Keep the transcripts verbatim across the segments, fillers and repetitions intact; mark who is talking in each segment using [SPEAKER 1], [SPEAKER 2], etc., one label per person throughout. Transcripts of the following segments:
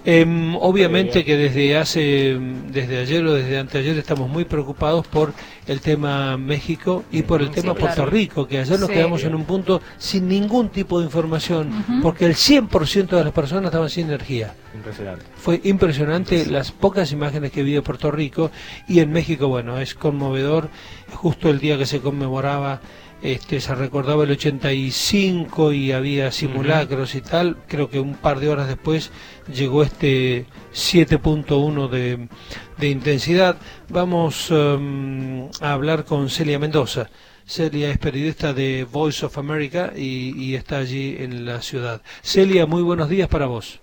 [SPEAKER 1] Eh, obviamente que desde hace, desde ayer o desde anteayer estamos muy preocupados por el tema México y por el tema
[SPEAKER 2] sí, claro.
[SPEAKER 1] Puerto Rico, que ayer nos
[SPEAKER 2] Sí.
[SPEAKER 1] quedamos en un punto sin ningún tipo de información,
[SPEAKER 2] Uh-huh.
[SPEAKER 1] porque el cien por ciento de las personas estaban sin energía.
[SPEAKER 3] Impresionante.
[SPEAKER 1] Fue impresionante las pocas imágenes que vi de Puerto Rico, y en México, bueno, es conmovedor. Justo el día que se conmemoraba, este, se recordaba el ochenta y cinco y había simulacros uh-huh. y tal. Creo que un par de horas después llegó este siete punto uno de, de intensidad. Vamos um, a hablar con Celia Mendoza. Celia es periodista de Voice of America y, y está allí en la ciudad. Celia, muy buenos días para vos.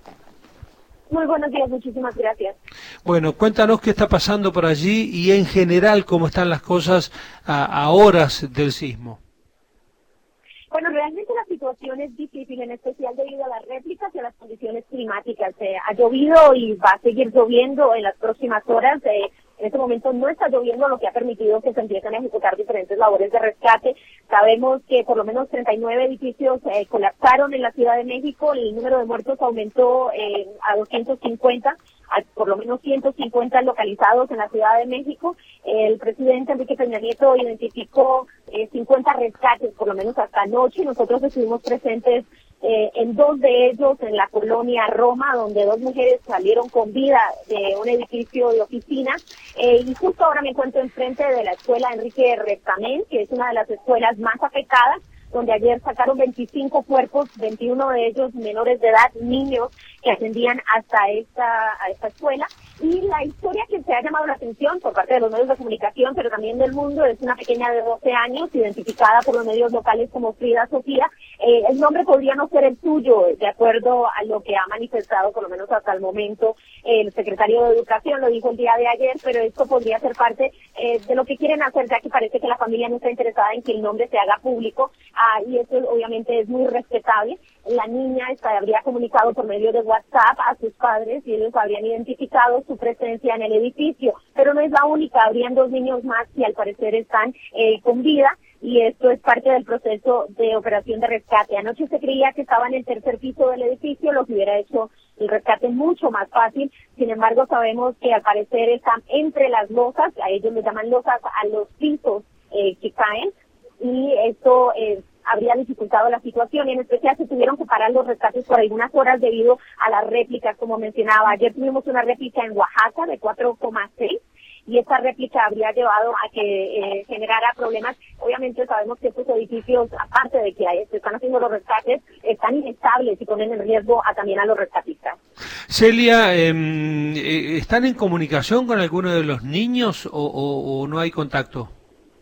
[SPEAKER 4] Muy buenos días, muchísimas gracias.
[SPEAKER 1] Bueno, cuéntanos qué está pasando por allí y en general cómo están las cosas a, a horas del sismo.
[SPEAKER 4] Bueno, realmente la situación es difícil, en especial debido a las réplicas y a las condiciones climáticas. Eh, ha llovido y va a seguir lloviendo en las próximas horas. Eh, en este momento no está lloviendo, lo que ha permitido que se empiecen a ejecutar diferentes labores de rescate. Sabemos que por lo menos treinta y nueve edificios eh, colapsaron en la Ciudad de México. El número de muertos aumentó eh, a doscientos cincuenta. Hay por lo menos ciento cincuenta localizados en la Ciudad de México. El presidente Enrique Peña Nieto identificó eh, cincuenta rescates, por lo menos hasta anoche. Nosotros estuvimos presentes eh, en dos de ellos en la colonia Roma, donde dos mujeres salieron con vida de un edificio de oficinas. Eh, y justo ahora me encuentro enfrente de la escuela Enrique Restamén, que es una de las escuelas más afectadas, donde ayer sacaron veinticinco cuerpos, veintiuno de ellos menores de edad, niños que ascendían hasta esta, a esta escuela. Y la historia que se ha llamado la atención por parte de los medios de comunicación, pero también del mundo, es una pequeña de doce años, identificada por los medios locales como Frida Sofía. Eh, el nombre podría no ser el suyo, de acuerdo a lo que ha manifestado, por lo menos hasta el momento, el secretario de Educación, lo dijo el día de ayer, pero esto podría ser parte eh, de lo que quieren hacer, ya que parece que la familia no está interesada en que el nombre se haga público, ah, y eso obviamente es muy respetable. La niña esta habría comunicado por medio de WhatsApp a sus padres y ellos habrían identificado su presencia en el edificio, pero no es la única, habrían dos niños más que al parecer están eh, con vida, y esto es parte del proceso de operación de rescate. Anoche se creía que estaba en el tercer piso del edificio, lo que hubiera hecho el rescate mucho más fácil. Sin embargo, sabemos que al parecer están entre las losas, a ellos les llaman losas a los pisos eh, que caen, y esto eh, habría dificultado la situación, y en especial se tuvieron que parar los rescates por algunas horas debido a las réplicas, como mencionaba. Ayer tuvimos una réplica en Oaxaca de cuatro coma seis, y esta réplica habría llevado a que eh, generara problemas. Obviamente sabemos que estos edificios, aparte de que se están haciendo los rescates, están inestables y ponen en riesgo a, también a los rescatistas.
[SPEAKER 1] Celia, eh, ¿están en comunicación con alguno de los niños o, o, o no hay contacto?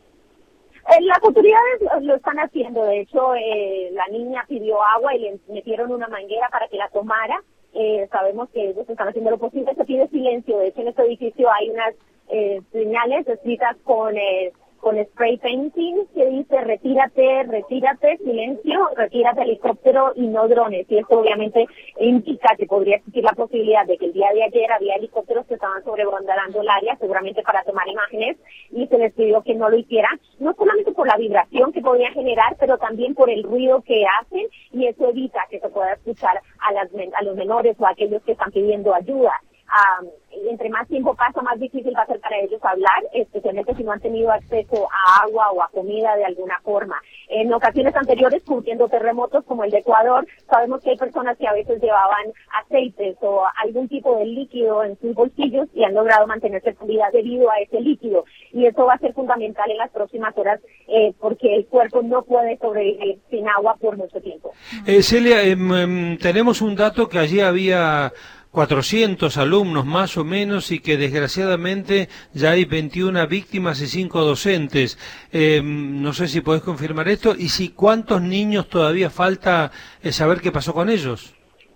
[SPEAKER 4] Eh, las autoridades lo están haciendo. De hecho, eh, la niña pidió agua y le metieron una manguera para que la tomara. Eh, sabemos que ellos están haciendo lo posible. Se pide silencio. De hecho, en este edificio hay unas eh, señales escritas con eh, con spray painting que dice retírate, retírate, silencio, retírate helicóptero y no drones. Y esto obviamente indica que podría existir la posibilidad de que el día de ayer había helicópteros que estaban sobrevolando el área, seguramente para tomar imágenes, y se les pidió que no lo hicieran, no solamente por la vibración que podría generar, pero también por el ruido que hacen, y eso evita que se pueda escuchar a, las, a los menores o a aquellos que están pidiendo ayuda. Um, y entre más tiempo pasa, más difícil va a ser para ellos hablar, especialmente si no han tenido acceso a agua o a comida de alguna forma. En ocasiones anteriores, cubriendo terremotos como el de Ecuador, sabemos que hay personas que a veces llevaban aceites o algún tipo de líquido en sus bolsillos y han logrado mantenerse con vida debido a ese líquido. Y eso va a ser fundamental en las próximas horas eh, porque el cuerpo no puede sobrevivir sin agua por mucho tiempo.
[SPEAKER 1] Eh, Celia, eh, tenemos un dato que allí había cuatrocientos alumnos más o menos y que desgraciadamente ya hay veintiuna víctimas y cinco docentes. Eh, no sé si podés confirmar esto y si cuántos niños todavía falta eh, saber qué pasó con ellos.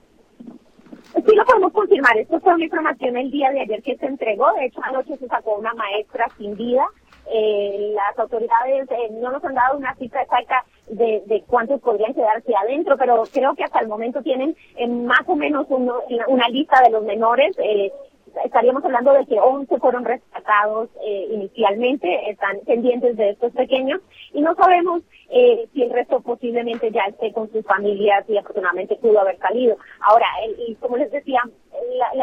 [SPEAKER 4] Sí, lo podemos confirmar. Esto fue una información el día de ayer que se entregó. De hecho, anoche se sacó una maestra sin vida. Eh, las autoridades eh, no nos han dado una cifra exacta de, de cuántos podrían quedarse adentro, pero creo que hasta el momento tienen eh, más o menos uno, una lista de los menores. Eh, estaríamos hablando de que once fueron rescatados eh, inicialmente, están pendientes de estos pequeños, y no sabemos eh, si el resto posiblemente ya esté con sus familias y afortunadamente pudo haber salido. Ahora, el, y como les decía, la,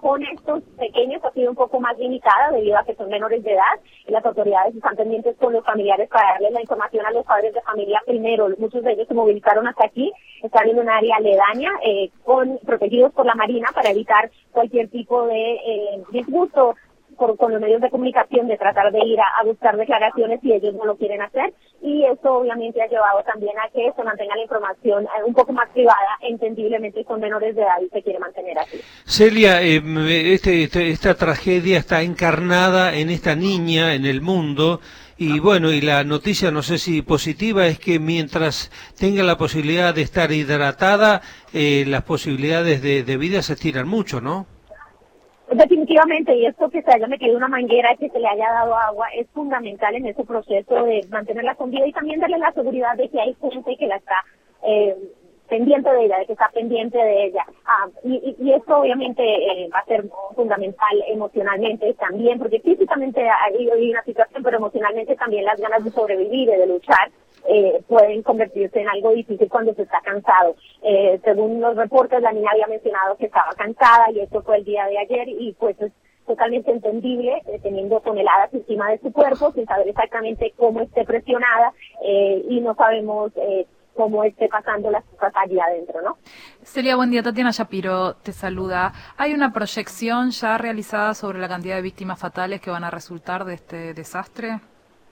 [SPEAKER 4] con estos pequeños ha sido un poco más limitada debido a que son menores de edad y las autoridades están pendientes con los familiares para darles la información a los padres de familia primero. Muchos de ellos se movilizaron hasta aquí, están en un área aledaña, eh, con, protegidos por la Marina para evitar cualquier tipo de eh, disgusto Por, con los medios de comunicación, de tratar de ir a, a buscar declaraciones si ellos no lo quieren hacer, y eso obviamente ha llevado también a que se mantenga la información eh, un poco más privada, entendiblemente con menores de edad, y se quiere mantener así.
[SPEAKER 1] Celia, eh, este, este, esta tragedia está encarnada en esta niña, en el mundo, y bueno, y la noticia, no sé si positiva, es que mientras tenga la posibilidad de estar hidratada, eh, las posibilidades de, de vida se estiran mucho, ¿no?
[SPEAKER 4] Definitivamente, y esto que se haya metido una manguera y que se le haya dado agua es fundamental en ese proceso de mantenerla con vida y también darle la seguridad de que hay gente que la está eh, pendiente de ella, de que está pendiente de ella. Ah, y, y esto obviamente eh, va a ser fundamental emocionalmente también, porque físicamente hay, hay una situación, pero emocionalmente también las ganas de sobrevivir y de luchar Eh, pueden convertirse en algo difícil cuando se está cansado. Eh, según los reportes, la niña había mencionado que estaba cansada y esto fue el día de ayer y pues es totalmente entendible, eh, teniendo toneladas encima de su cuerpo, sin saber exactamente cómo esté presionada eh, y no sabemos eh, cómo esté pasando las cosas allí adentro, ¿no?
[SPEAKER 2] Celia, buen día. Tatiana Shapiro te saluda. ¿Hay una proyección ya realizada sobre la cantidad de víctimas fatales que van a resultar de este desastre?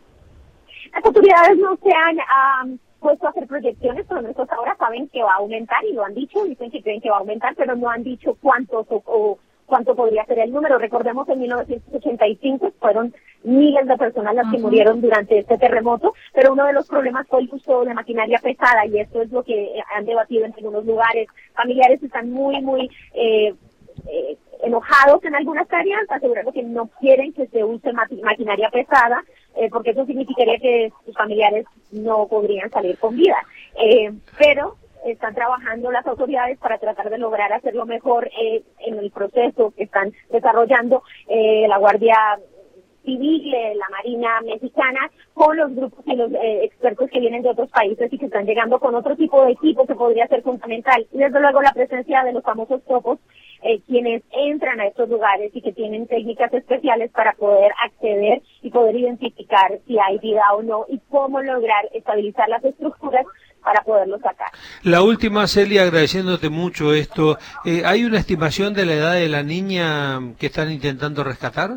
[SPEAKER 4] Las autoridades no se han um, puesto a hacer proyecciones, pero nosotros ahora saben que va a aumentar y lo han dicho, dicen que creen que va a aumentar, pero no han dicho cuántos o, o cuánto podría ser el número. Recordemos en mil novecientos ochenta y cinco fueron miles de personas las que uh-huh. murieron durante este terremoto, pero uno de los problemas fue el uso de maquinaria pesada y esto es lo que han debatido en algunos lugares. Familiares están muy, muy eh, eh, enojados en algunas áreas, asegurando que no quieren que se use maqui- maquinaria pesada, eh, porque eso significaría que sus familiares no podrían salir con vida. Eh, pero están trabajando las autoridades para tratar de lograr hacerlo mejor eh, en el proceso que están desarrollando eh, la Guardia Civil, eh, la Marina Mexicana, con los grupos y los eh, expertos que vienen de otros países y que están llegando con otro tipo de equipo que podría ser fundamental. Y desde luego la presencia de los famosos topos, eh, quienes entran a estos lugares y que tienen técnicas especiales para poder acceder y poder identificar si hay vida o no y cómo lograr estabilizar las estructuras para poderlo sacar.
[SPEAKER 1] La última, Celia, agradeciéndote mucho esto, eh, ¿hay una estimación de la edad de la niña que están intentando rescatar?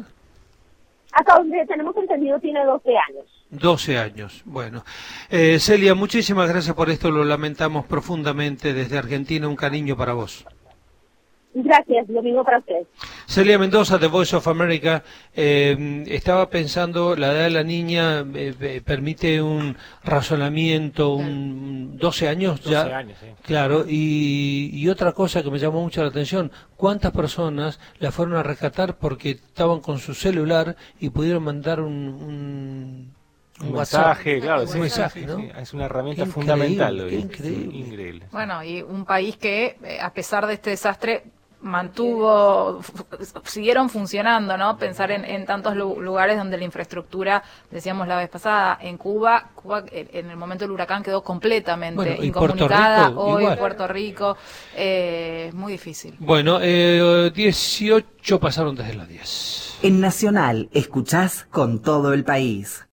[SPEAKER 4] Hasta donde tenemos entendido tiene doce años.
[SPEAKER 1] doce años, bueno. Eh, Celia, muchísimas gracias por esto, lo lamentamos profundamente desde Argentina, un cariño para vos.
[SPEAKER 4] Gracias, lo mismo para usted.
[SPEAKER 1] Celia Mendoza, de Voice of America. Eh, estaba pensando, la edad de la niña eh, eh, permite un razonamiento, un doce años ya.
[SPEAKER 3] doce años, sí.
[SPEAKER 1] Claro, y, y otra cosa que me llamó mucho la atención, ¿cuántas personas la fueron a rescatar porque estaban con su celular y pudieron mandar un... un
[SPEAKER 3] Un mensaje, claro,
[SPEAKER 1] un
[SPEAKER 3] sí,
[SPEAKER 1] mensaje,
[SPEAKER 3] sí,
[SPEAKER 1] ¿no?
[SPEAKER 3] sí, es una herramienta
[SPEAKER 1] Qué
[SPEAKER 3] fundamental.
[SPEAKER 1] increíble,
[SPEAKER 3] Hoy.
[SPEAKER 1] qué increíble.
[SPEAKER 3] Sí, increíble.
[SPEAKER 2] Bueno, y un país que, eh, a pesar de este desastre, mantuvo, f- siguieron funcionando, ¿no? Pensar en, en tantos lu- lugares donde la infraestructura, decíamos la vez pasada, en Cuba, Cuba eh, en el momento del huracán quedó completamente
[SPEAKER 1] Bueno, y
[SPEAKER 2] incomunicada,
[SPEAKER 1] Puerto Rico,
[SPEAKER 2] hoy
[SPEAKER 1] igual.
[SPEAKER 2] Puerto Rico, eh, muy difícil.
[SPEAKER 1] Bueno, eh, dieciocho pasaron desde las diez.
[SPEAKER 5] En Nacional, escuchás con todo el país.